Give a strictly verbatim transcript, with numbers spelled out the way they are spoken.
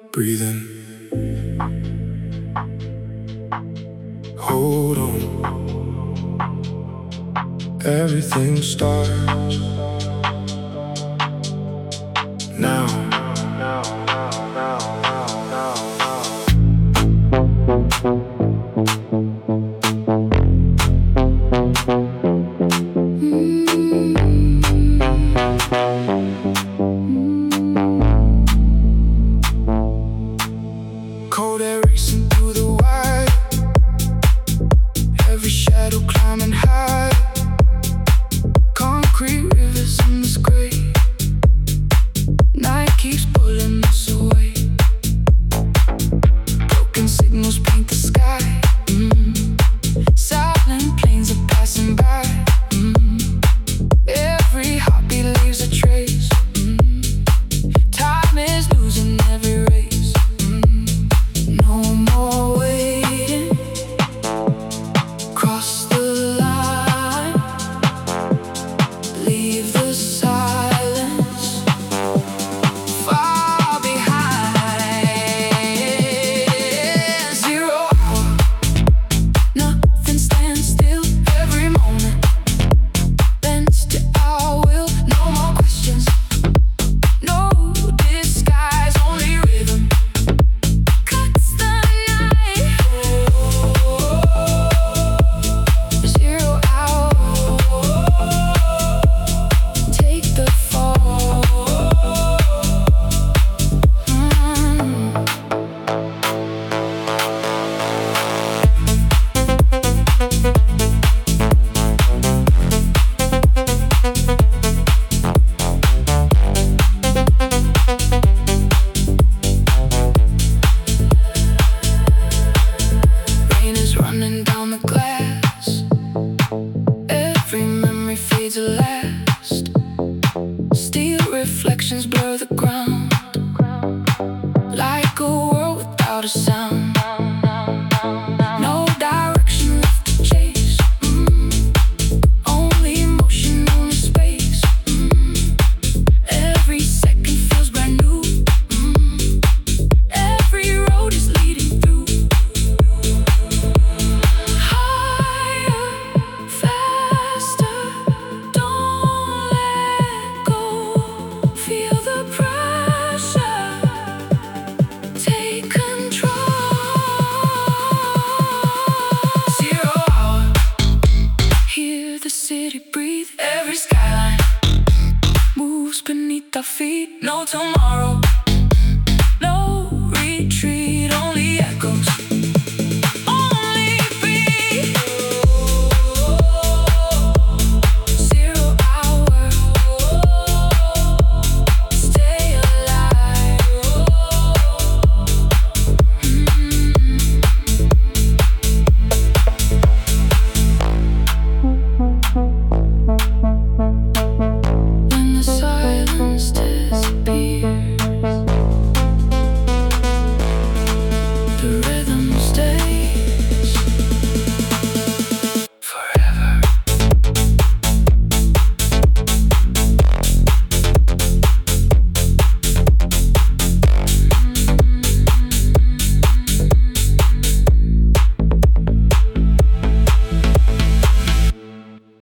Breathe in, hold on. Everything starts now. Cold air racing through the wire, every shadow climbing high. Concrete rivers in the sky, night keeps pulling us away. Broken signals paint the sky. mm. Silent planes are passing by. mm. Every heartbeat leaves a trace. mm. Time is losing every race. mm. No more waiting, cross the line, leave the silence far behind. Zero hour, nothing stands still. Every moment bends to our will. No more questions, no disguise, only rhythm cuts the night. Zero hour, take the fall. Mm. Rain is running down the glass. Every memory fades at last. Steel reflections blur the ground, like a world without a sound. No direction left to chase. mm. Only motion, only space. mm. Every second feels brand new. mm. Every road is leading through. Higher, faster, don't let go. Feel the pressure, take control. Zero hour, hear the city breathe. Every skyline moves beneath our feet. No tomorrow,